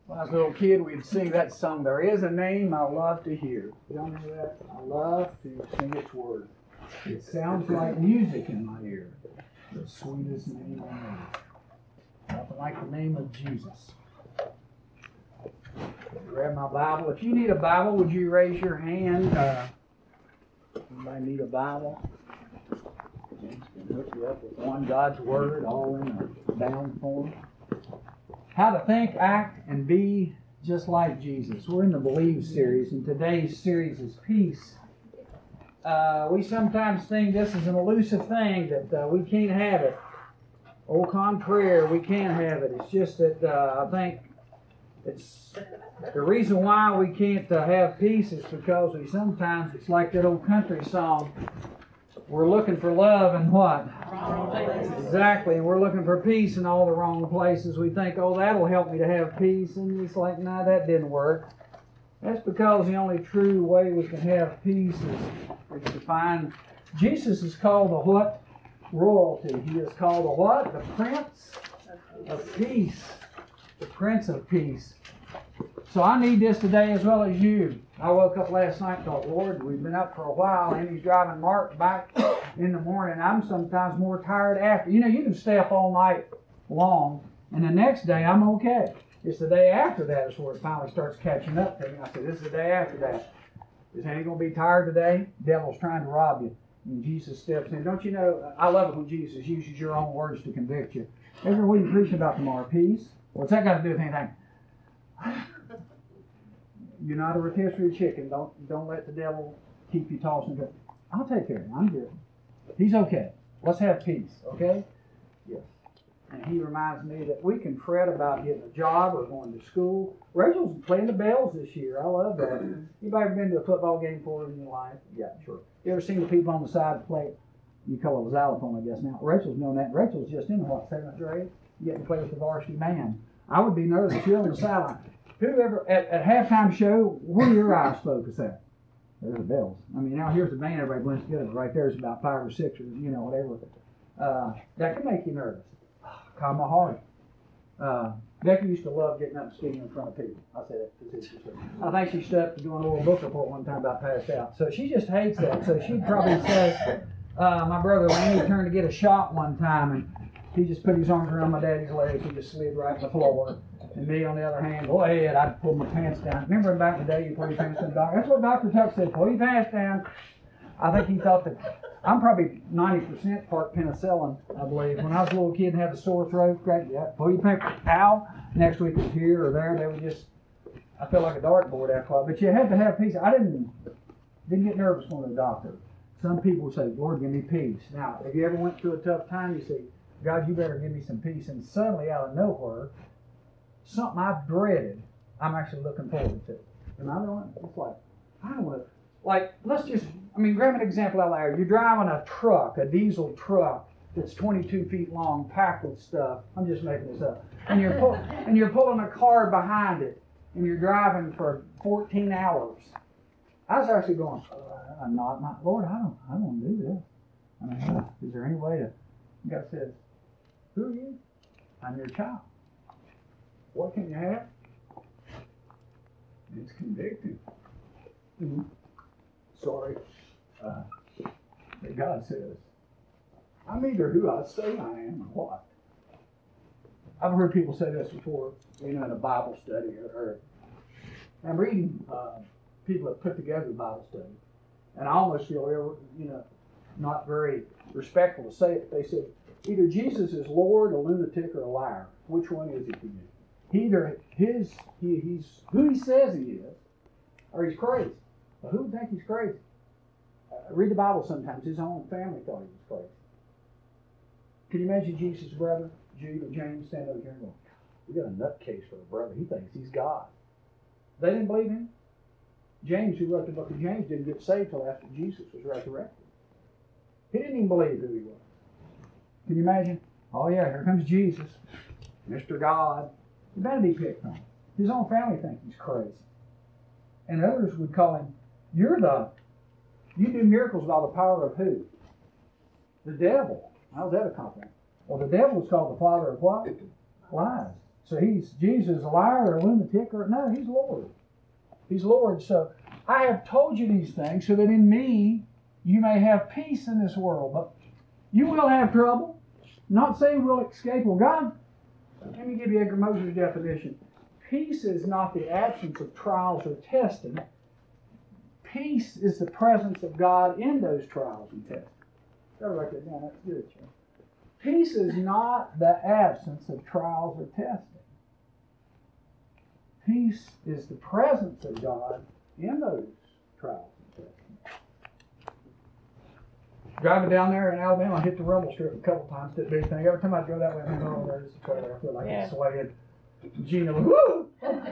When I was a little kid, we'd sing that song, "There is a name I love to hear." Y'all know that? I love to sing its words. It sounds like music in my ear. The sweetest name on earth. Nothing like the name of Jesus. Grab my Bible. If you need a Bible, would you raise your hand? Anybody need a Bible? James can hook you up with one, God's Word, all in a bound form. How to think, act, and be just like Jesus. We're in the Believe series, and today's series is peace. We sometimes think this is an elusive thing, that we can't have it. Au contraire, we can't have it. It's just that I think it's the reason why we can't have peace is because sometimes it's like that old country song. We're looking for love in what? Wrong places. Exactly. We're looking for peace in all the wrong places. We think, oh, that'll help me to have peace. And it's like, nah, that didn't work. That's because the only true way we can have peace is to find... Jesus is called the what? Royalty. He is called the what? The Prince of Peace. The Prince of Peace. So I need this today as well as you. I woke up last night and thought, Lord, we've been up for a while, and he's driving Mark back in the morning. I'm sometimes more tired after. You know, you can stay up all night long, and the next day I'm okay. It's the day after that is where it finally starts catching up to me. I said, this is the day after that. Is ain't going to be tired today? Devil's trying to rob you. And Jesus steps in. Don't you know, I love it when Jesus uses your own words to convict you. Every week preaching about tomorrow, peace. What's that got to do with anything? You're not a rotisserie chicken. Don't let the devil keep you tossing. Good. I'll take care of him. I'm good. He's okay. Let's have peace, okay? Yes. And he reminds me that we can fret about getting a job or going to school. Rachel's playing the bells this year. I love that. Anybody ever been to a football game before in your life? Yeah, sure. You ever seen the people on the side play? You call it a xylophone, I guess now. Rachel's known that. Rachel's just in what, 7th grade? You get to play with the varsity band. I would be nervous. You're on the sideline. Whoever at halftime show, where do your eyes focus at? There's the bells. I mean, now here's the band, everybody blends together. Right there's about 5 or 6 or whatever. That can make you nervous. Calm my heart. Becky used to love getting up and speaking in front of people. I say that facetiously. I think she stood up to doing a little book report one time about passed out. So she just hates that. So she'd probably say, my brother Laney turned to get a shot one time, and he just put his arms around my daddy's legs. He just slid right to the floor. And me, on the other hand, go ahead, I'd pull my pants down. Remember back in the day, you pull your pants down, doctor? That's what Dr. Tuck said, pull your pants down. I think he thought that, I'm probably 90% part penicillin, I believe. When I was a little kid and had a sore throat, pull your pants, ow. Next week it was here or there. They were just, I felt like a dartboard after a while. But you had to have peace. I didn't get nervous going to the doctor. Some people say, Lord, give me peace. Now, if you ever went through a tough time, you say, God, you better give me some peace. And suddenly, out of nowhere, something I dreaded, I'm actually looking forward to. And I don't, it's like, I don't want to, like, grab an example out there. You're driving a truck, a diesel truck that's 22 feet long, packed with stuff. I'm just making this up. And you're pulling a car behind it, and you're driving for 14 hours. I was actually going, Lord, I don't want to do this. I mean, is there any way to, God says, who are you? I'm your child. What can you have? It's convicting. Mm-hmm. Sorry. But God says, I'm either who I say I am or what. I've heard people say this before, in a Bible study. Or I'm reading people that put together a Bible study. And I almost feel, not very respectful to say it. They said, either Jesus is Lord, a lunatic, or a liar. Which one is he to you? Either he's who he says he is, or he's crazy. But who would think he's crazy? Read the Bible sometimes. His own family thought he was crazy. Can you imagine Jesus' brother, Jude or James, standing over here and going, we got a nutcase for a brother. He thinks he's God. They didn't believe him. James, who wrote the book of James, didn't get saved till after Jesus was resurrected. He didn't even believe who he was. Can you imagine? Oh yeah, here comes Jesus, Mr. God. He better be picked on. His own family think he's crazy. And others would call him, you do miracles by the power of who? The devil. How's that a compliment? Well, the devil is called the father of what? Lies. So Jesus is a liar or a lunatic or no, he's Lord. He's Lord. So I have told you these things so that in me you may have peace in this world. But you will have trouble. Not saying we'll escape. Well, God, let me give you Edgar Moser's definition. Peace is not the absence of trials or testing. Peace is the presence of God in those trials and tests. Gotta write that down. That's good, Joe. Peace is not the absence of trials or testing. Peace is the presence of God in those trials and testing. Driving down there in Alabama, I hit the rumble strip a couple times. That big thing. Every time I go that way, I think, oh, there's the trailer. I feel like it's swaying. Gina, woo!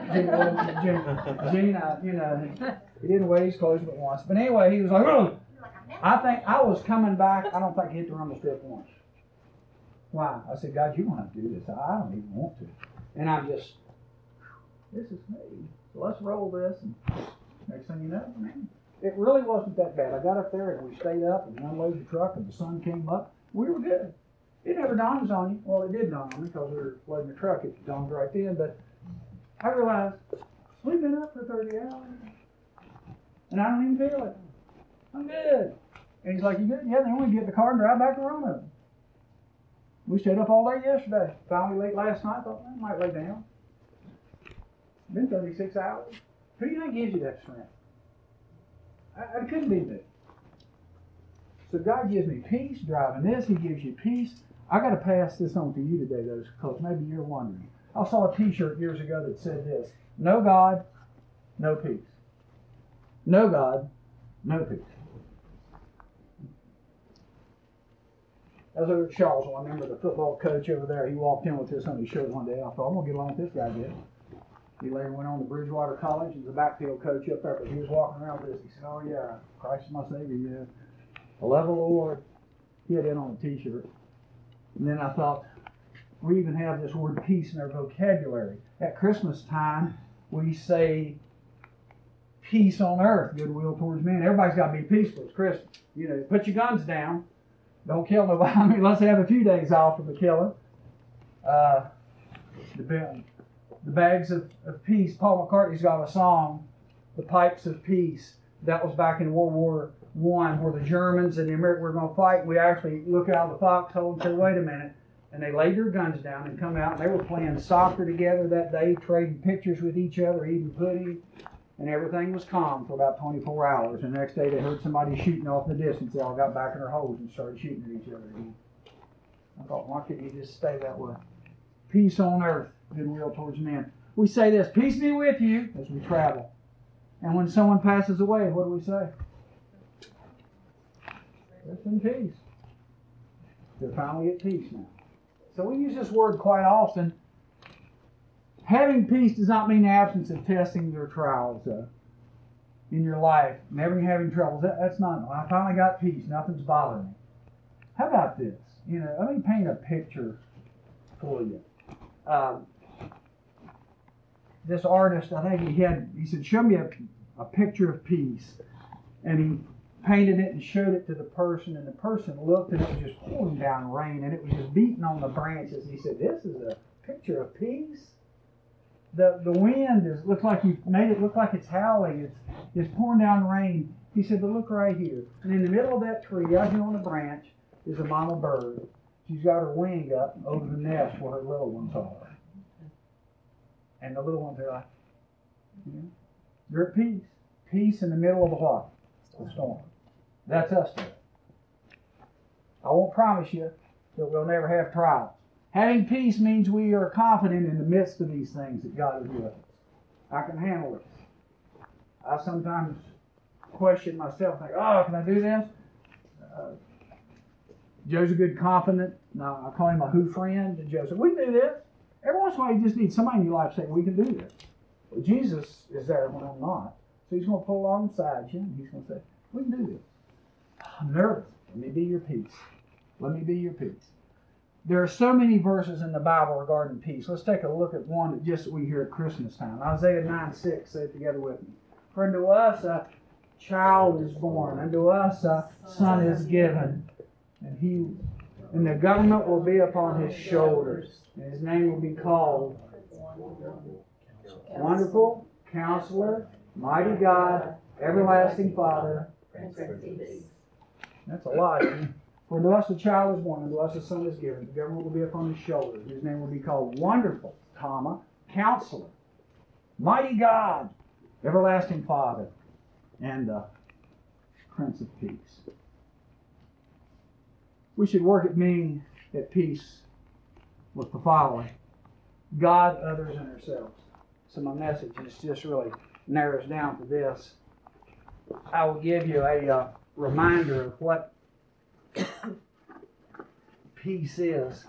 Gina, you know, he didn't weigh his clothes but once. But anyway, he was like, oh! I think I was coming back. I don't think he hit the rumble strip once. Why? I said, God, you don't have to do this. I don't even want to. And I'm just, this is me. So let's roll this. And next thing you know, man, it really wasn't that bad. I got up there and we stayed up and unloaded the truck and the sun came up. We were good. It never dawns on you. Well, it did dawn on me because we were loading the truck. It dawned right then. But I realized we've been up for 30 hours and I don't even feel it. I'm good. And he's like, you good? Yeah, then we get in the car and drive back to Roanoke. We stayed up all day yesterday. Finally late last night. Thought, I might lay down. It's been 36 hours. Who do you think gives you that strength? I couldn't be me. So God gives me peace driving this. He gives you peace. I got to pass this on to you today, though, because maybe you're wondering. I saw a T-shirt years ago that said this: no God, no peace. No God, no peace. I was over at Shaw's, I remember the football coach over there, he walked in with this on his shirt one day. I thought, I'm going to get along with this guy good. He later went on to Bridgewater College. He was a backfield coach up there, but he was walking around with this. He said, oh yeah, Christ is my Savior, yeah. I love the Lord. He had that on a T-shirt. And then I thought, we even have this word peace in our vocabulary. At Christmas time, we say peace on earth, goodwill towards men. Everybody's got to be peaceful. It's Christmas. You know, put your guns down. Don't kill nobody. I mean, let's have a few days off from the killing. The bags of peace. Paul McCartney's got a song, The Pipes of Peace. That was back in World War I, where the Germans and the Americans were going to fight. We actually look out of the foxhole and say, wait a minute. And they laid their guns down and come out, and they were playing soccer together that day, trading pictures with each other, eating pudding. And everything was calm for about 24 hours. And the next day they heard somebody shooting off in the distance. They all got back in their holes and started shooting at each other again. I thought, why couldn't you just stay that way? Peace on earth, goodwill towards men. We say this, peace be with you, as we travel. And when someone passes away, what do we say? Rest in peace. They're finally at peace now. So we use this word quite often. Having peace does not mean the absence of testing or trials in your life. Never having troubles. That's not. I finally got peace. Nothing's bothering me. How about this? You know, let me paint a picture for you. This artist, I think he said, show me a picture of peace. And he painted it and showed it to the person. And the person looked and it was just pouring down rain. And it was just beating on the branches. And he said, this is a picture of peace? The wind looks like you made it look like it's howling. It's pouring down rain. He said, but look right here. And in the middle of that tree, out here on the branch, is a mama bird. She's got her wing up over the nest where her little ones are. And the little ones are like, they're at peace. Peace in the middle of a what? A storm. That's us today. I won't promise you that we'll never have trials. Having peace means we are confident in the midst of these things that God is with us. I can handle it. I sometimes question myself, think, oh, can I do this? Joe's a good confident. No, I call him a who friend. And Joe said, we can do this. Every once in a while, you just need somebody in your life saying, we can do this. Well, Jesus is there when I'm not. So he's going to pull alongside you, and he's going to say, we can do this. I'm nervous. Let me be your peace. Let me be your peace. There are so many verses in the Bible regarding peace. Let's take a look at one that just we hear at Christmas time. Isaiah 9:6, say it together with me. For unto us a child is born, unto us a son is given, and the government will be upon his shoulders, and his name will be called Wonderful Counselor, Mighty God, Everlasting Father. That's a lot. For to us a child is born, and to us a son is given. The government will be upon his shoulders. His name will be called Wonderful, Counselor, Mighty God, Everlasting Father, and the Prince of Peace. We should work at being at peace with the following: God, others, and ourselves. So my message is just really narrows down to this. I will give you a reminder of what peace is.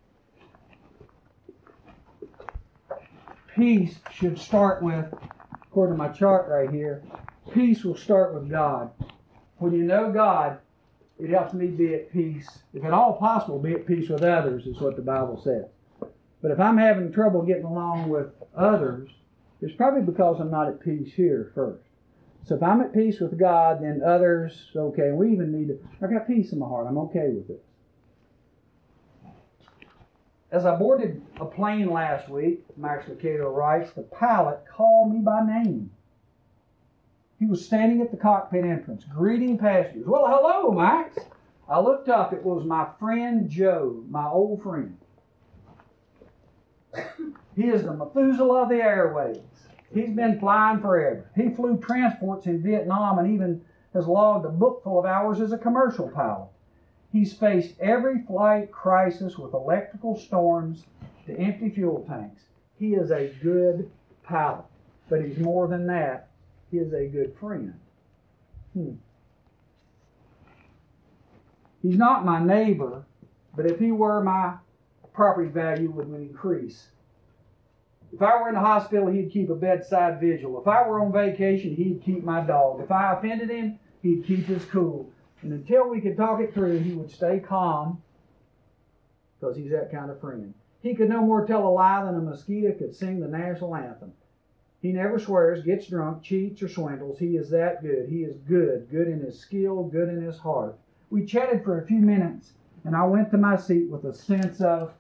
Peace should start with, according to my chart right here, peace will start with God. When you know God, it helps me be at peace. If at all possible, be at peace with others, is what the Bible says. But if I'm having trouble getting along with others, it's probably because I'm not at peace here first. So if I'm at peace with God, then others, okay. We even need to, I got peace in my heart. I'm okay with this. As I boarded a plane last week, Max Lucado writes, the pilot called me by name. He was standing at the cockpit entrance, greeting passengers. Well, hello, Max. I looked up. It was my friend Joe, my old friend. He is the Methuselah of the airways. He's been flying forever. He flew transports in Vietnam and even has logged a book full of hours as a commercial pilot. He's faced every flight crisis with electrical storms to empty fuel tanks. He is a good pilot. But he's more than that. He is a good friend. He's not my neighbor, but if he were, my property value would increase. If I were in the hospital, he'd keep a bedside vigil. If I were on vacation, he'd keep my dog. If I offended him, he'd keep his cool. And until we could talk it through, he would stay calm because he's that kind of friend. He could no more tell a lie than a mosquito could sing the national anthem. He never swears, gets drunk, cheats, or swindles. He is that good. He is good. Good in his skill, good in his heart. We chatted for a few minutes, and I went to my seat with a sense of,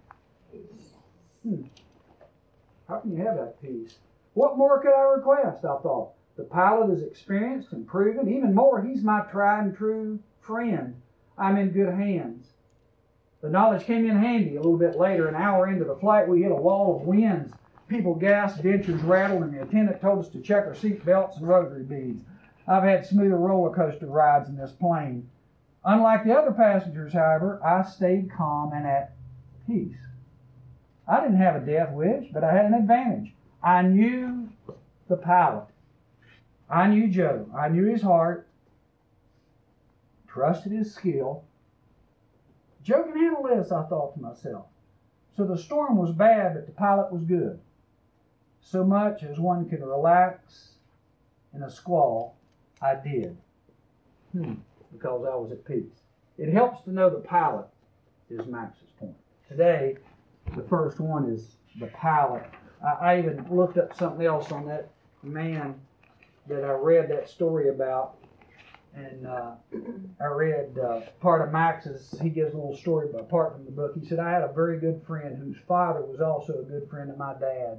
how can you have that peace? What more could I request, I thought. The pilot is experienced and proven. Even more, he's my tried and true friend. I'm in good hands. The knowledge came in handy a little bit later. An hour into the flight, we hit a wall of winds. People gasped, dentures rattled, and the attendant told us to check our seat belts and rosary beads. I've had smoother roller coaster rides in this plane. Unlike the other passengers, however, I stayed calm and at peace. I didn't have a death wish, but I had an advantage. I knew the pilot. I knew Joe. I knew his heart. Trusted his skill. Joe can handle this, I thought to myself. So the storm was bad, but the pilot was good. So much as one can relax in a squall, I did. Because I was at peace. It helps to know the pilot, is Max's point. Today, the first one is the pilot. I even looked up something else on that man that I read that story about. And I read part of Max's, he gives a little story apart from the book. He said, I had a very good friend whose father was also a good friend of my dad.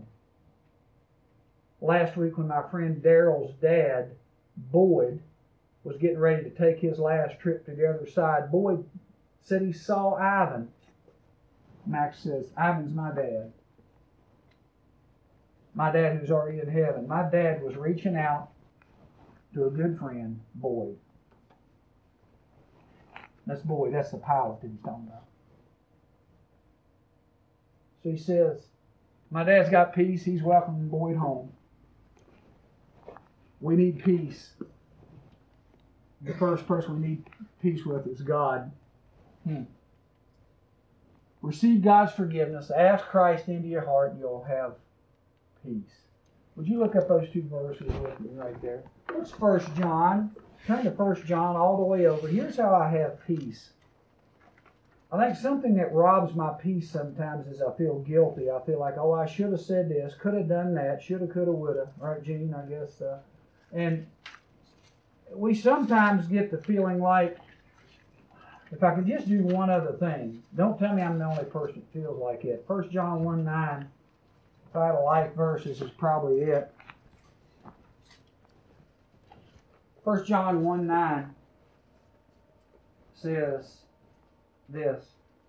Last week when my friend Daryl's dad, Boyd, was getting ready to take his last trip to the other side, Boyd said he saw Ivan. Max says, Ivan's my dad. My dad who's already in heaven. My dad was reaching out to a good friend, Boyd. That's Boyd. That's the pilot that he's talking about. So he says, my dad's got peace. He's welcoming Boyd home. We need peace. The first person we need peace with is God. Receive God's forgiveness. Ask Christ into your heart and you'll have peace. Would you look up those two verses with me right there? It's 1 John. Turn to 1 John all the way over. Here's how I have peace. I think something that robs my peace sometimes is I feel guilty. I feel like, oh, I should have said this, could have done that, shoulda, coulda, woulda. Right, Gene, I guess. And we sometimes get the feeling like, if I could just do one other thing. Don't tell me I'm the only person that feels like it. 1 John 1:9. if I had a life verse, this is probably it. 1 John 1:9 says this.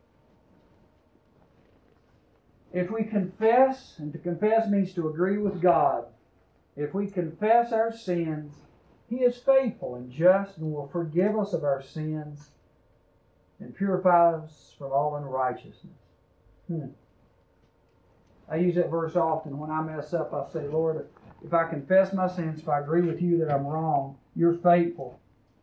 If we confess, and to confess means to agree with God, if we confess our sins, He is faithful and just and will forgive us of our sins and purify us from all unrighteousness. I use that verse often. When I mess up, I say, Lord, if I confess my sins, if I agree with you that I'm wrong, you're faithful.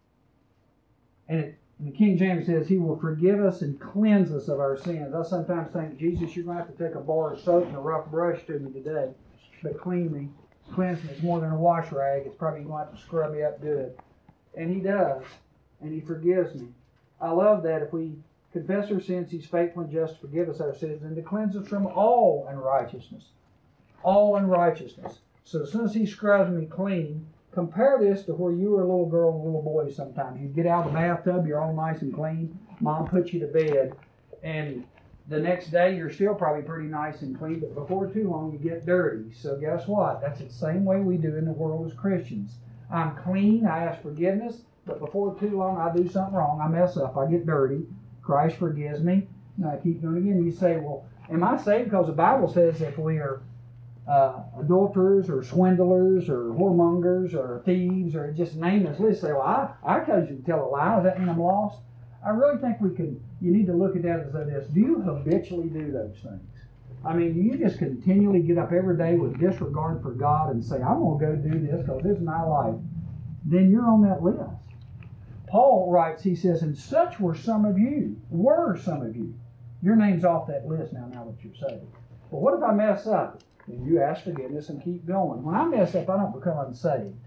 And the King James says He will forgive us and cleanse us of our sins. I sometimes think, Jesus, you're going to have to take a bar of soap and a rough brush to me today. But clean me. Cleanse me. It's more than a wash rag. It's probably going to have to scrub me up good. And He does. And He forgives me. I love that. If we confess our sins, He's faithful and just to forgive us our sins and to cleanse us from all unrighteousness. All unrighteousness. So as soon as He scrubs me clean, compare this to where you were a little girl and a little boy sometimes. You get out of the bathtub, you're all nice and clean. Mom puts you to bed. And the next day, you're still probably pretty nice and clean. But before too long, you get dirty. So guess what? That's the same way we do in the world as Christians. I'm clean. I ask forgiveness. But before too long, I do something wrong. I mess up. I get dirty. Christ forgives me. And I keep doing it again. You say, well, am I saved? Because the Bible says if we are adulterers or swindlers or whoremongers or thieves or just name this list, say, well, I caused you to tell a lie. Does that mean I'm lost? I really think you need to look at that as this. Do you habitually do those things? I mean, do you just continually get up every day with disregard for God and say, I'm going to go do this because this is my life? Then you're on that list. Paul writes, he says, and such were some of you. Your name's off that list now that you're saved. But what if I mess up? And you ask forgiveness and keep going. When I mess up, I don't become unsaved.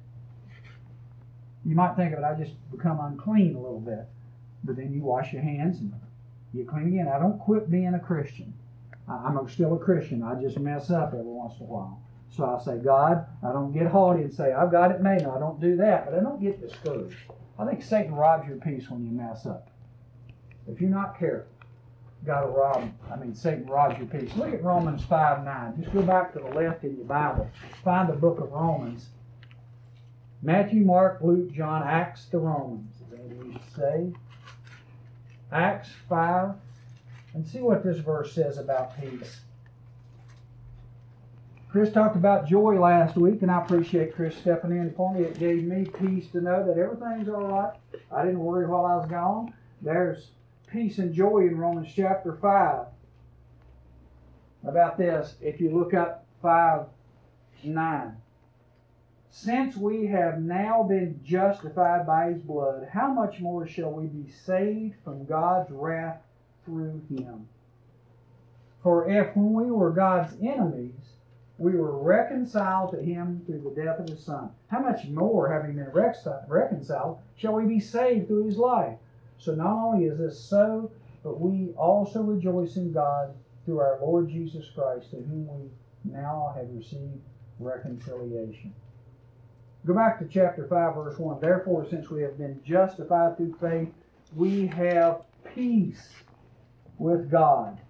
You might think of it, I just become unclean a little bit. But then you wash your hands and you clean again. I don't quit being a Christian. I'm still a Christian. I just mess up every once in a while. So I say, God, I don't get haughty and say, I've got it made. No, I don't do that. But I don't get discouraged. I think Satan robs your peace when you mess up. If you're not careful, Satan robs your peace. Look at Romans 5:9. Just go back to the left in your Bible. Find the book of Romans. Matthew, Mark, Luke, John, Acts to Romans. Is that what you say? Acts 5. And see what this verse says about peace. Chris talked about joy last week, and I appreciate Chris stepping in for me. It gave me peace to know that everything's all right. I didn't worry while I was gone. There's peace and joy in Romans chapter 5. About this, if you look up 5:9. Since we have now been justified by His blood, how much more shall we be saved from God's wrath through Him? For if when we were God's enemies, we were reconciled to Him through the death of His Son, how much more, having been reconciled, shall we be saved through His life? So not only is this so, but we also rejoice in God through our Lord Jesus Christ, to whom we now have received reconciliation. Go back to chapter 5, verse 1. Therefore, since we have been justified through faith, we have peace with God.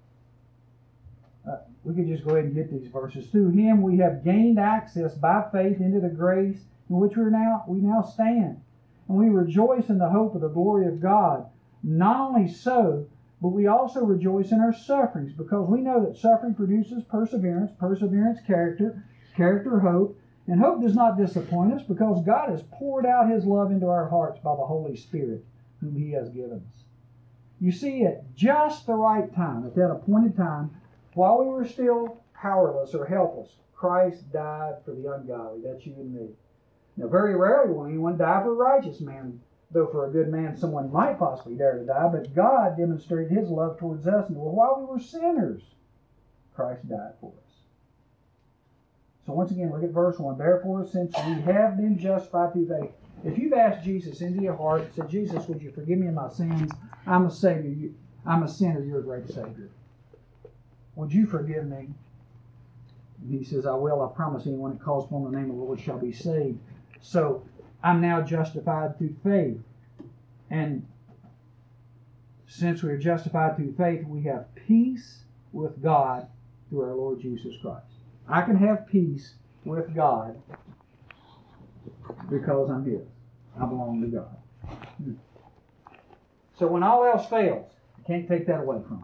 We could just go ahead and get these verses. Through Him we have gained access by faith into the grace in which we now stand. And we rejoice in the hope of the glory of God. Not only so, but we also rejoice in our sufferings, because we know that suffering produces perseverance, perseverance character, character hope, and hope does not disappoint us, because God has poured out His love into our hearts by the Holy Spirit, whom He has given us. You see, at just the right time, at that appointed time, while we were still powerless or helpless, Christ died for the ungodly. That's you and me. Now, very rarely will anyone die for a righteous man, though for a good man someone might possibly dare to die, but God demonstrated His love towards us, and while we were sinners, Christ died for us. So once again, look at verse 1. Therefore, since we have been justified through faith. If you've asked Jesus into your heart and said, Jesus, would you forgive me of my sins? I'm a Savior. I'm a sinner. You're a great Savior. Would you forgive me? And He says, I will. I promise anyone that calls upon the name of the Lord shall be saved. So I'm now justified through faith. And since we are justified through faith, we have peace with God through our Lord Jesus Christ. I can have peace with God because I'm His. I belong to God. So when all else fails, you can't take that away from Him.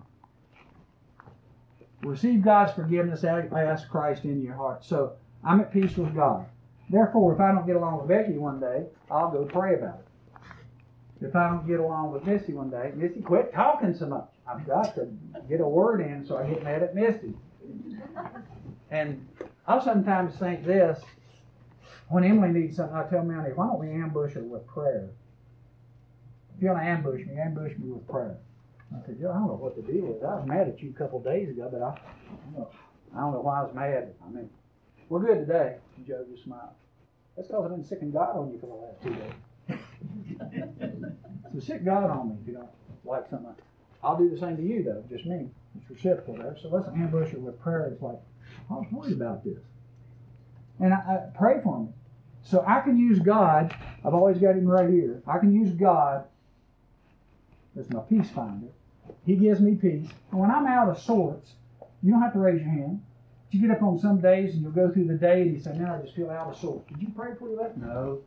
Receive God's forgiveness, ask Christ into your heart. So I'm at peace with God. Therefore, if I don't get along with Becky one day, I'll go pray about it. If I don't get along with Misty one day, Misty, quit talking so much. I've got to get a word in, so I get mad at Misty. And I'll sometimes think this, when Emily needs something, I tell Melanie, why don't we ambush her with prayer? If you're going to ambush me with prayer. I said, Joe, I don't know what the deal is. I was mad at you a couple of days ago, but I don't know why I was mad. I mean, we're good today. And Joe just smiled. That's because I've been sicking God on you for the last 2 days. So sick God on me if you don't like something. I'll do the same to you, though, just me. It's reciprocal there. So let's ambush her with prayer. It's like, I was worried about this. And I pray for me. So I can use God. I've always got him right here. I can use God as my peace finder. He gives me peace. And when I'm out of sorts, you don't have to raise your hand. You get up on some days and you'll go through the day and you say, man, I just feel out of sorts. Did you pray before you left? No.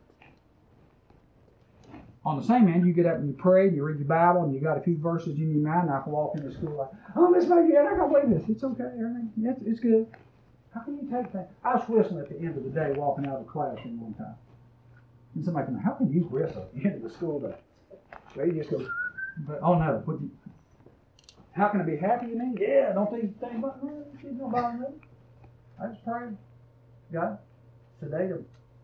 On the same hand, you get up and you pray, and you read your Bible, and you got a few verses in your mind, and I can walk into school like, oh, Miss Maggie, I can't believe this. It's okay, everything. It's good. How can you take that? I was whistling at the end of the day walking out of the classroom one time. And somebody came, how can you whistle at the end of the school day? Well, you just go, oh no. How can I be happy, you mean? Yeah, don't think about me. It don't bother me. I just pray. God, today to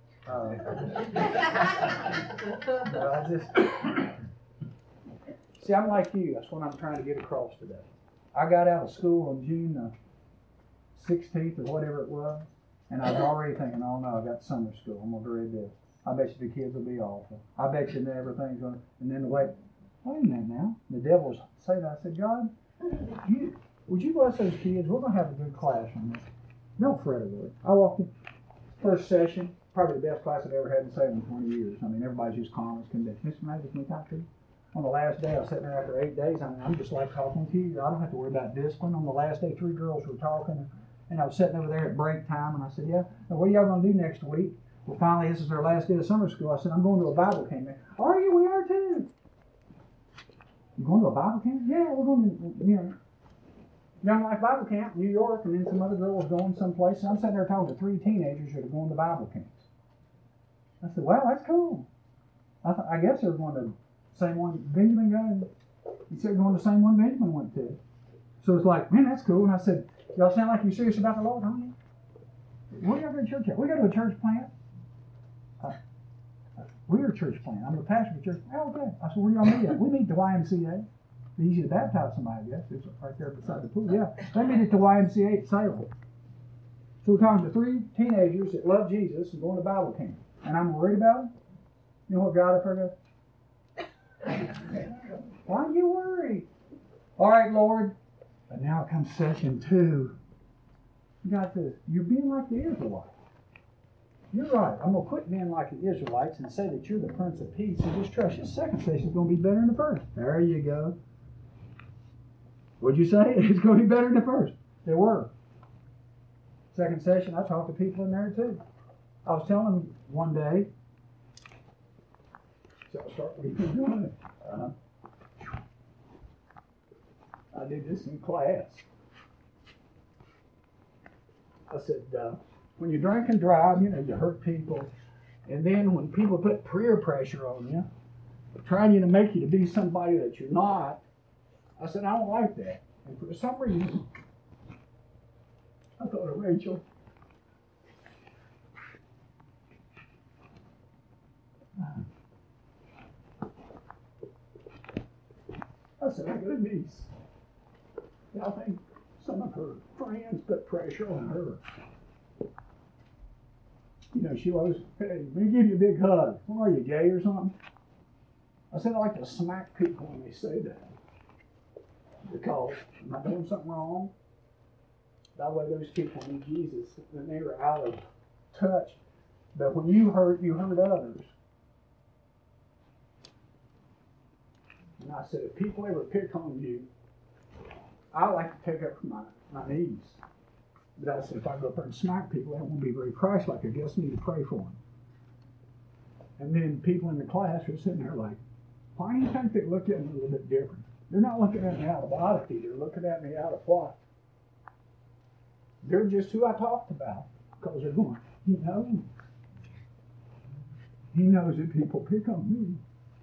see, I'm like you. That's what I'm trying to get across today. I got out of school on June 16th or whatever it was, and I was already thinking, oh no, I got summer school. I'm going to dread this. I bet you the kids will be awful. I bet you everything's going to, and then wait a minute now. The devil was saying, I said, God, would you bless those kids? We're going to have a good class on this. Don't fret over it. I walked in, first session, probably the best class I've ever had in Salem in 20 years. I mean, everybody's just calm as can be. Mr. Magic, can we talk to you? On the last day, I was sitting there after 8 days. I mean, I'm just like talking to you. I don't have to worry about discipline. On the last day, 3 girls were talking, and I was sitting over there at break time, and I said, yeah, now what are y'all going to do next week? Well, finally, this is our last day of summer school. I said, I'm going to a Bible camp. Are you? We are too. You going to a Bible camp? Yeah, we're going to, Young Life Bible Camp, New York, and then some other girls going someplace. And I'm sitting there talking to 3 teenagers that are going to Bible camps. I said, well, that's cool. I guess they're going to the same one Benjamin got. He said going to the same one Benjamin went to. So it's like, man, that's cool. And I said, y'all sound like you're serious about the Lord, don't you? Where y'all go to church at? We go to a church plant. We're a church plant. I'm the pastor of the church. Oh, okay. I said, where y'all meet at? We meet at the YMCA. It's easy to baptize somebody, I guess. It's right there beside the pool. Yeah. They meet at the YMCA at Salem. So we're talking to 3 teenagers that love Jesus and going to Bible camp. And I'm worried about them. You know what God up there goes? Why are you worried? All right, Lord. But now comes session 2. You got this. You're being like the Israelites. You're right. I'm going to quit being like the Israelites and say that you're the Prince of Peace and just trust your second session is going to be better than the first. There you go. What'd you say? It's going to be better than the first. They were. Second session, I talked to people in there too. I was telling them one day, so I'll start with you. I did this in class. I said, when you drink and drive, you hurt people. And then when people put peer pressure on you, trying to make you to be somebody that you're not, I said, I don't like that. And for some reason, I thought of Rachel. I said, I got a niece. And I think some of her friends put pressure on her. She always, hey, let me give you a big hug. What are you, gay or something? I said, I like to smack people when they say that. Because am I doing something wrong? That way those people need Jesus and they were out of touch. But when you hurt others. And I said, if people ever pick on you, I like to take up my knees. But I said, if I go up there and smack people, that won't be very Christ-like. I guess I need to pray for them. And then people in the class were sitting there like, why do you think they look at me a little bit different? They're not looking at me out of honesty. They're looking at me out of what? They're just who I talked about. Because they're going, he knows me. He knows that people pick on me.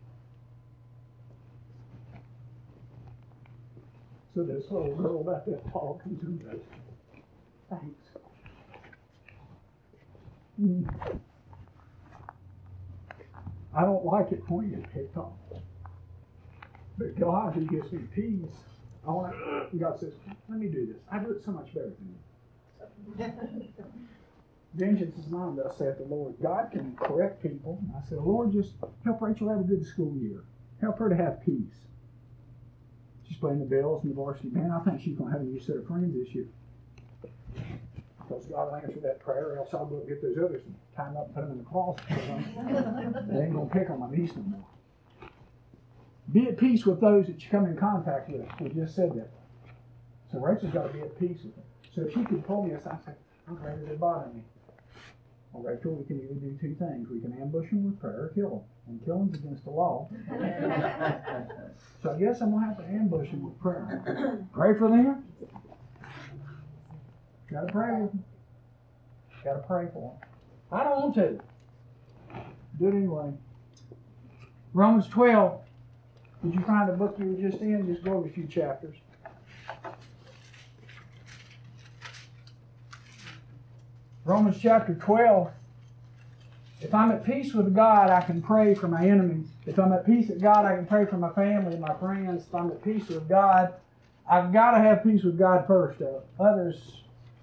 So this little girl about that tall comes and goes, thanks. I don't like it when you get picked on. But God, who gives me peace, God says, let me do this. I do it so much better than you. Vengeance is mine, thus saith the Lord. God can correct people. And I said, Lord, just help Rachel have a good school year. Help her to have peace. She's paying the bills and the varsity. Man, I think she's going to have a new set of friends this year. Because God will answer that prayer, or else I'll go get those others and tie them up and put them in the closet. They ain't going to pick on my niece no more. Be at peace with those that you come in contact with. We just said that. So Rachel's got to be at peace with them. So if she could pull me aside and say, I'm glad they're bothering me. Well, Rachel, we can either do two things. We can ambush them with prayer or kill them. And killing's against the law. So I guess I'm going to have to ambush them with prayer. Pray for them. Got to pray with them. Got to pray for them. I don't want to. Do it anyway. Romans 12. Did you find the book you were just in? Just go over a few chapters. Romans chapter 12. If I'm at peace with God, I can pray for my enemies. If I'm at peace with God, I can pray for my family and my friends. If I'm at peace with God, I've got to have peace with God first. Others,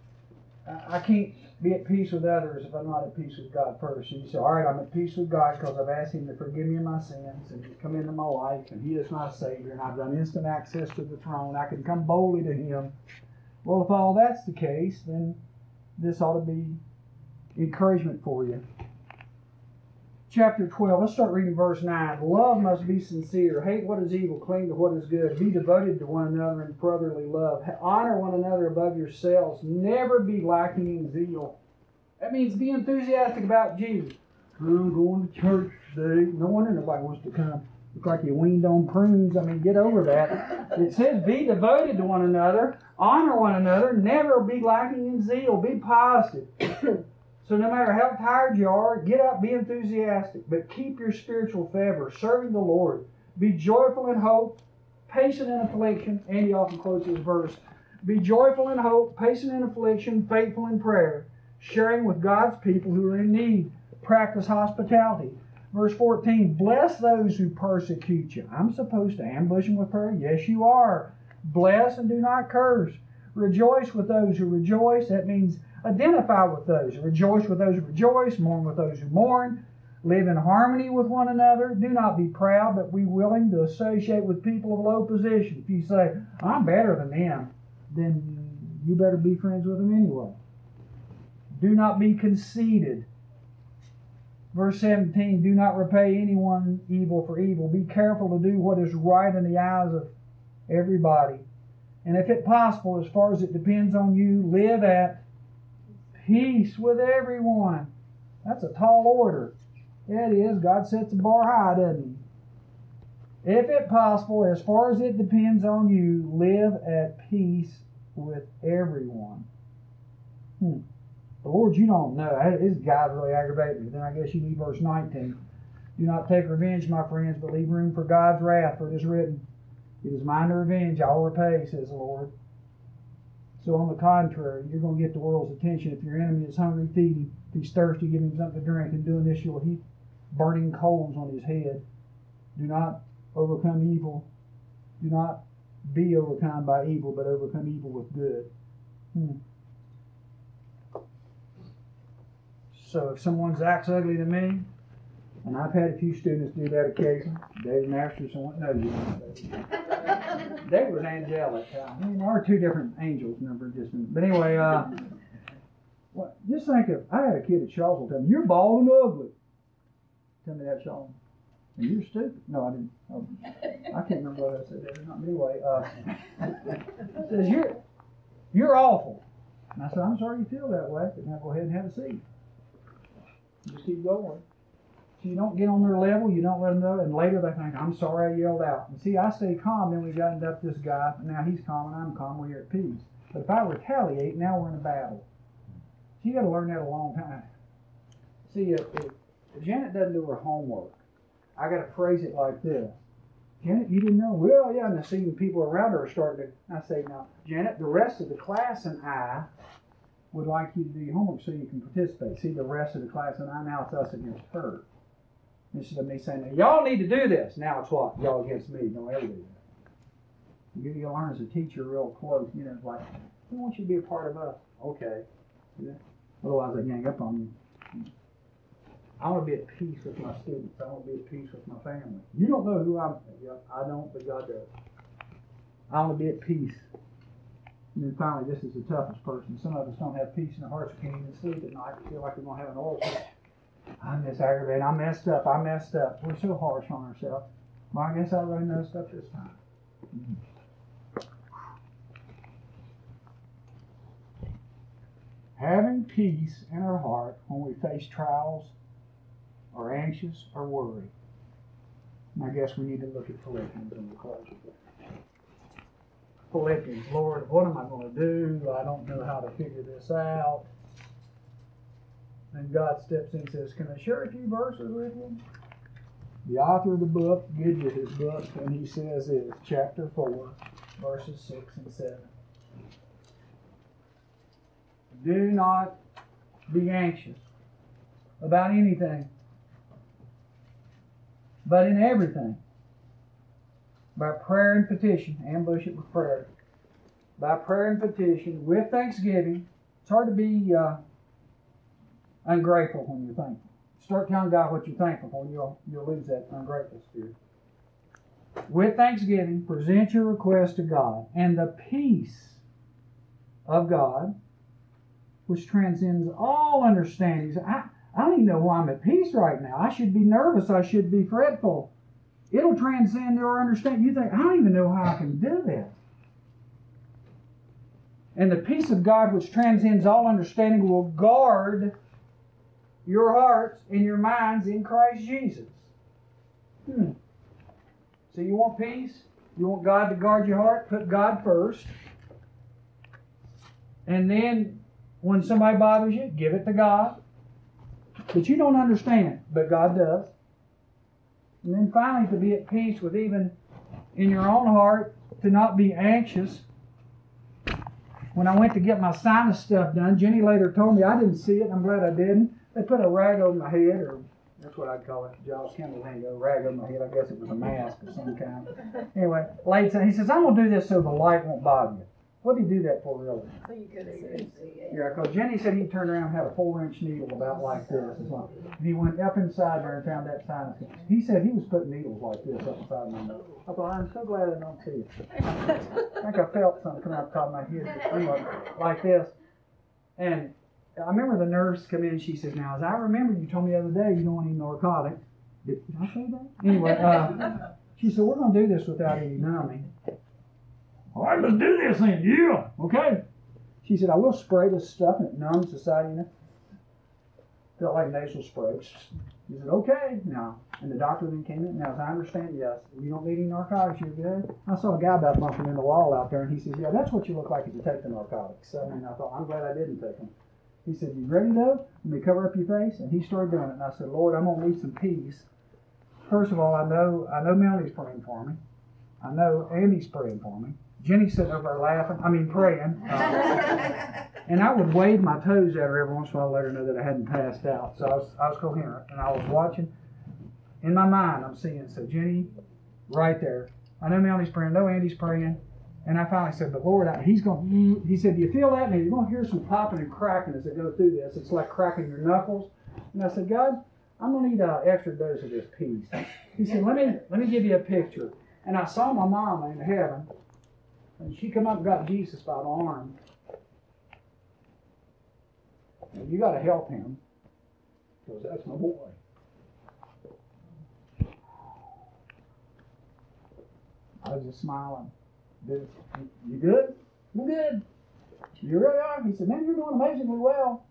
I can't be at peace with others if I'm not at peace with God first. And you say, all right, I'm at peace with God because I've asked Him to forgive me of my sins and come into my life, and He is my Savior, and I've done instant access to the throne. I can come boldly to Him. Well, if all that's the case, then this ought to be encouragement for you. Chapter 12, let's start reading verse 9. Love must be sincere. Hate what is evil. Cling to what is good. Be devoted to one another in brotherly love. Honor one another above yourselves. Never be lacking in zeal. That means be enthusiastic about Jesus. I'm going to church today. No wonder nobody wants to come. Look like you weaned on prunes. I mean, get over that. It says be devoted to one another. Honor one another. Never be lacking in zeal. Be positive. So no matter how tired you are, get up, be enthusiastic, but keep your spiritual fervor, serving the Lord. Be joyful in hope, patient in affliction. Andy often quotes this verse. Be joyful in hope, patient in affliction, faithful in prayer, sharing with God's people who are in need. Practice hospitality. Verse 14, bless those who persecute you. I'm supposed to ambush them with prayer? Yes, you are. Bless and do not curse. Rejoice with those who rejoice. That means identify with those. Rejoice with those who rejoice. Mourn with those who mourn. Live in harmony with one another. Do not be proud, but be willing to associate with people of low position. If you say, I'm better than them, then you better be friends with them anyway. Do not be conceited. Verse 17, do not repay anyone evil for evil. Be careful to do what is right in the eyes of everybody. And if it's possible, as far as it depends on you, live at peace with everyone. That's a tall order. Yeah, it is. God sets the bar high, doesn't He? If it's possible, as far as it depends on you, live at peace with everyone. But Lord, you don't know. This guy's really aggravating me. Then I guess you need verse 19. Do not take revenge, my friends, but leave room for God's wrath, for it is written, it is mine to revenge, I will repay, says the Lord. So on the contrary, you're going to get the world's attention. If your enemy is hungry, feed him. If he's thirsty, give him something to drink. In doing this, you'll heap burning coals on his head. Do not overcome evil. Do not be overcome by evil, but overcome evil with good. So if someone acts ugly to me, and I've had a few students do that occasionally, Dave Masters, Dave was angelic. There are two different angels, but anyway, just think of, I had a kid at Shaw's tell me, you're bald and ugly. Tell me that, Shaw. And you're stupid. No, I didn't. Oh, I can't remember what I said there. Not anyway. It says, you're awful. And I said, I'm sorry you feel that way, but now go ahead and have a seat. Just keep going. So you don't get on their level, you don't let them know, and later they think, I'm sorry I yelled out. And see, I stay calm, then we got up this guy, and now he's calm and I'm calm, we're at peace. But if I retaliate, now we're in a battle. So you got to learn that a long time. See, if Janet doesn't do her homework, I got to phrase it like this. Janet, you didn't know? Well, yeah, and I see the people around her are starting to, I say, now, Janet, the rest of the class and I would like you to do your homework so you can participate. See, the rest of the class and I, now it's us against her. Instead of me saying, now, y'all need to do this. Now it's what? Y'all against me. Don't ever do that. You learn as a teacher real close. You know, it's like, we want you to be a part of us. Okay. Yeah. Otherwise, I gang up on you. I want to be at peace with my students. I want to be at peace with my family. You don't know who I'm. I don't, but God does. I want to be at peace. And then finally, this is the toughest person. Some of us don't have peace in our hearts. We can't even sleep at night. We feel like we're going to have an oil change. I'm just aggravated. I messed up. We're so harsh on ourselves. Well, I guess I really messed up this time. Having peace in our heart when we face trials, or anxious, or worried. And I guess we need to look at Philippians in the close. Philippians, Lord, what am I going to do? I don't know how to figure this out. And God steps in and says, can I share a few verses with you? The author of the book gives you his book, and he says it's chapter 4, verses 6 and 7. Do not be anxious about anything, but in everything, by prayer and petition, ambush it with prayer, by prayer and petition, with thanksgiving. It's hard to be ungrateful when you're thankful. Start telling God what you're thankful for, and you'll lose that ungrateful spirit. With thanksgiving, present your request to God, and the peace of God, which transcends all understanding. I don't even know why I'm at peace right now. I should be nervous. I should be fretful. It'll transcend your understanding. You think, I don't even know how I can do this. And the peace of God, which transcends all understanding, will guard your hearts and your minds in Christ Jesus. So you want peace? You want God to guard your heart? Put God first. And then when somebody bothers you, give it to God. But you don't understand, but God does. And then finally, to be at peace with even in your own heart, to not be anxious. When I went to get my sinus stuff done, Jenny later told me, I didn't see it, and I'm glad I didn't. They put a rag over my head, or that's what I'd call it, Giles Campbell lingo, rag over my head. I guess it was a mask of some kind. Anyway, he says, I'm going to do this so the light won't bother you. What did he do that for, really? So you could see. Yeah, because Jenny said he turned around and had a 4-inch needle about like this. And he went up inside there and found that sinus. He said he was putting needles like this up inside my nose. I thought, I'm so glad I don't see it. I think I felt something come out the top of my head. Anyway, like this. And I remember the nurse come in and she says, now, as I remember, you told me the other day you don't want any narcotic. Did I say that? Anyway, she said, we're going to do this without any numbing. All right, let's do this then. Yeah. Okay. She said, I will spray this stuff and it numbs the side, you know. Felt like nasal spray. She said, okay. Now, and the doctor then came in. Now, as I understand, yes, you don't need any narcotics. You're good. I saw a guy about bumping in the wall out there, and he says, yeah, that's what you look like if you take the narcotics. So, and I thought, I'm glad I didn't take them. He said, you ready, though? Let me cover up your face. And he started doing it. And I said, Lord, I'm going to need some peace. First of all, I know Melanie's praying for me. I know Andy's praying for me. Jenny's sitting over there praying. And I would wave my toes at her every once in a while to let her know that I hadn't passed out. So I was coherent. And I was watching. In my mind, I'm seeing, so Jenny, right there. I know Melanie's praying. I know Andy's praying. And I finally said, but Lord, he said, do you feel that? And you're going to hear some popping and cracking as I go through this. It's like cracking your knuckles. And I said, God, I'm going to need an extra dose of this peace. He said, let me give you a picture. And I saw my mama in heaven. And she come up and got Jesus by the arm. And you got to help him, because that's my boy. I was just smiling. You good? I'm good. You really are? He said, man, you're doing amazingly well.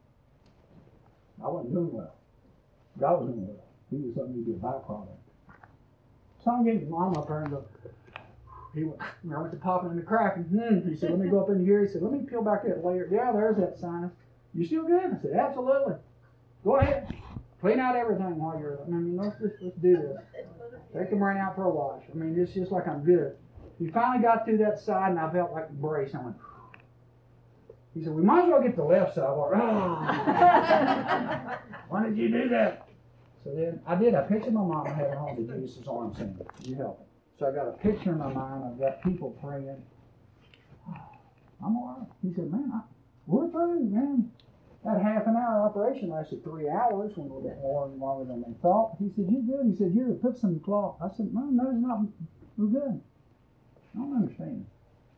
I wasn't doing well. God was doing well. He was letting me be a byproduct. So I'm getting mom up there and go, he went, I went to popping and the cracking. He said, let me go up in here. He said, let me peel back that layer. Yeah, there's that sinus. You still good? I said, absolutely. Go ahead. Clean out everything while you're, let's do this. Take the brain out for a wash. It's just like I'm good. He finally got through that side and I felt like a brace. I went, he said, we might as well get the left side. I went, why did you do that? So then I did. I pictured my mom had her home to Jesus' arms saying, you help me. So I got a picture in my mind. I've got people praying. I'm all right. He said, man, we're through, man. That half an hour operation lasted 3 hours, went a little bit more and longer than they thought. He said, you good? He said, here, put some cloth. I said, no, it's not. We're good. I don't understand.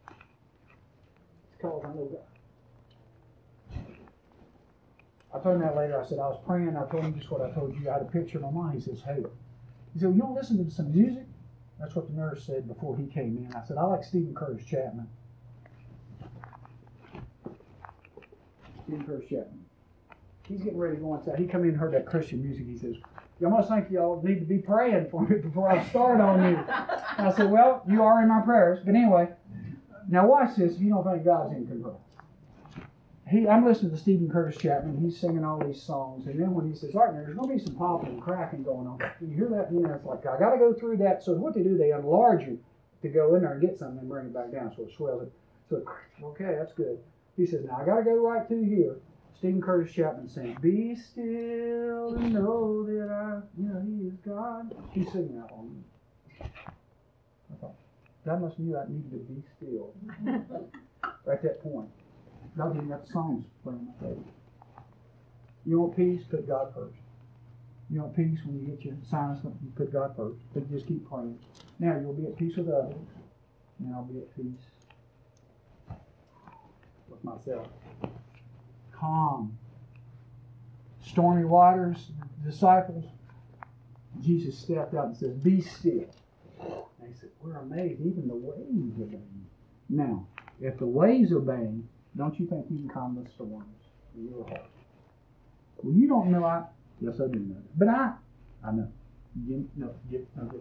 It's called I know God. I told him that later. I said, I was praying. I told him just what I told you. I had a picture in my mind. He says, hey. He said, well, you don't listen to some music? That's what the nurse said before he came in. I said, I like Stephen Curtis Chapman. Stephen Curtis Chapman. He's getting ready to go inside. He come in and heard that Christian music. He says, y'all must think y'all need to be praying for me before I start on you. And I said, well, you are in my prayers. But anyway, now watch this. You don't think God's in control. I'm listening to Stephen Curtis Chapman. He's singing all these songs. And then when he says, all right, there's going to be some popping and cracking going on. You hear that? It's like, I got to go through that. So what they do, they enlarge you to go in there and get something and bring it back down so it swells it. So, okay, that's good. He says, now I got to go right through here. Stephen Curtis Chapman saying, be still and know that he is God. He's singing that one. I thought, that must mean I needed to be still. Right at that point. God didn't got the songs playing in my face. You want peace? Put God first. You want peace when you get your sinus? You put God first. But just keep praying. Now you'll be at peace with others. And I'll be at peace with myself. Calm. Stormy waters, disciples. Jesus stepped out and said, be still. They said, we're amazed. Even the waves obeying. Now, if the waves obeying, don't you think you can calm the storms in your heart? Well, you don't know. Yes, I do know that. But I know. Get to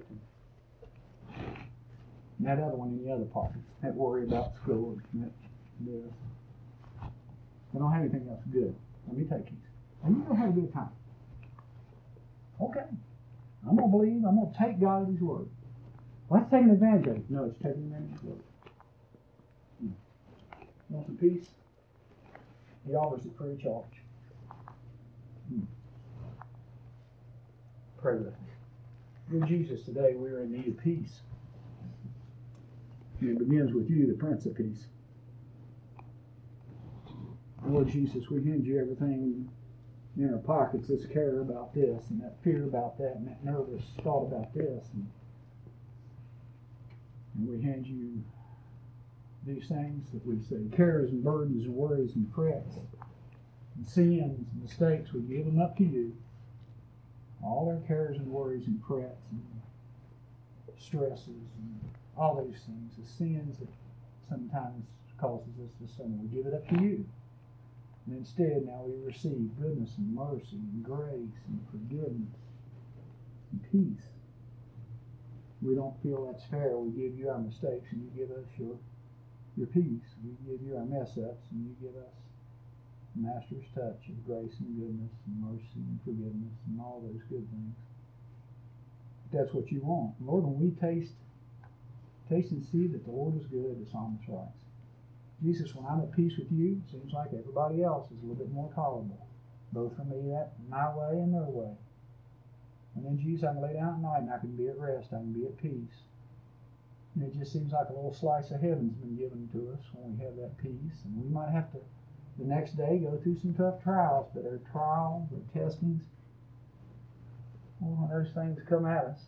and that other one in the other pocket. That worry about school and this. I don't have anything else good. Let me take you. And you're going to have a good time. Okay. I'm going to believe. I'm going to take God at His word. Well, that's taking advantage of it. No, it's taking advantage of His word. Want some peace? He offers it free of charge. Pray with me. Dear Jesus, today we are in need of peace. And it begins with you, the Prince of Peace. Lord Jesus, we hand you everything in our pockets, this care about this, and that fear about that, and that nervous thought about this. And we hand you these things that we say, cares and burdens and worries and frets and sins and mistakes, we give them up to you. All our cares and worries and frets and stresses and all those things, the sins that sometimes causes us to sin, we give it up to you. And instead now we receive goodness and mercy and grace and forgiveness and peace. We don't feel that's fair. We give you our mistakes and you give us your peace. We give you our mess-ups and you give us the Master's touch of grace and goodness and mercy and forgiveness and all those good things. But that's what you want. Lord, when we taste and see that the Lord is good, the psalmist writes. Jesus, when I'm at peace with you, it seems like everybody else is a little bit more tolerable. Both for me, that my way and their way. And then, Jesus, I can lay down at night and I can be at rest. I can be at peace. And it just seems like a little slice of heaven's been given to us when we have that peace. And we might have to, the next day, go through some tough trials. But our trials, our testings, well, when those things come at us,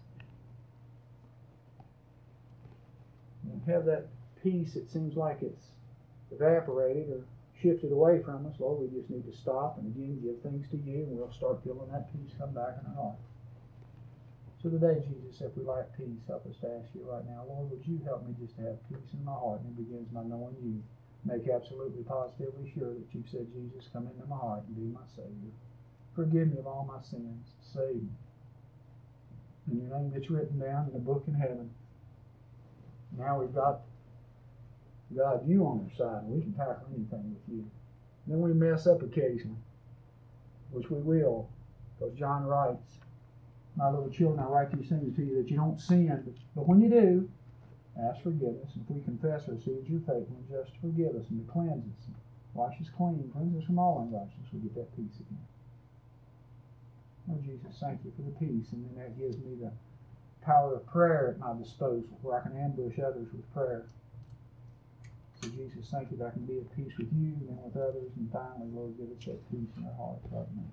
when we have that peace, it seems like it's evaporated or shifted away from us. Lord, we just need to stop and again give things to you, and we'll start feeling that peace come back in our heart. So today, Jesus, if we lack peace, help us to ask you right now, Lord, would you help me just to have peace in my heart? And it begins by knowing you, make absolutely positively sure that you've said, Jesus, come into my heart and be my Savior. Forgive me of all my sins. Save me. And your name gets written down in the book in heaven. Now we've got God, you on our side, and we can tackle anything with you. Then we mess up occasionally, which we will, because John writes, my little children, I write these things to you that you don't sin, but when you do, ask forgiveness. And if we confess our sins, you're faithful and just to forgive us and to cleanse us, and wash us clean, cleanse us from all unrighteousness, we get that peace again. Oh, Jesus, thank you for the peace, and then that gives me the power of prayer at my disposal, where I can ambush others with prayer. So Jesus, thank you that I can be at peace with you and with others. And finally, Lord, give us that peace in our hearts right now.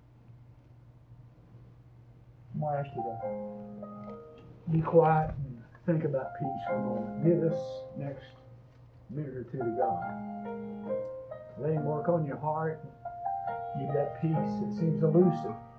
I'm going to ask you to be quiet and think about peace for a moment. Give this next minute or two to God. Let Him work on your heart. Give that peace that seems elusive.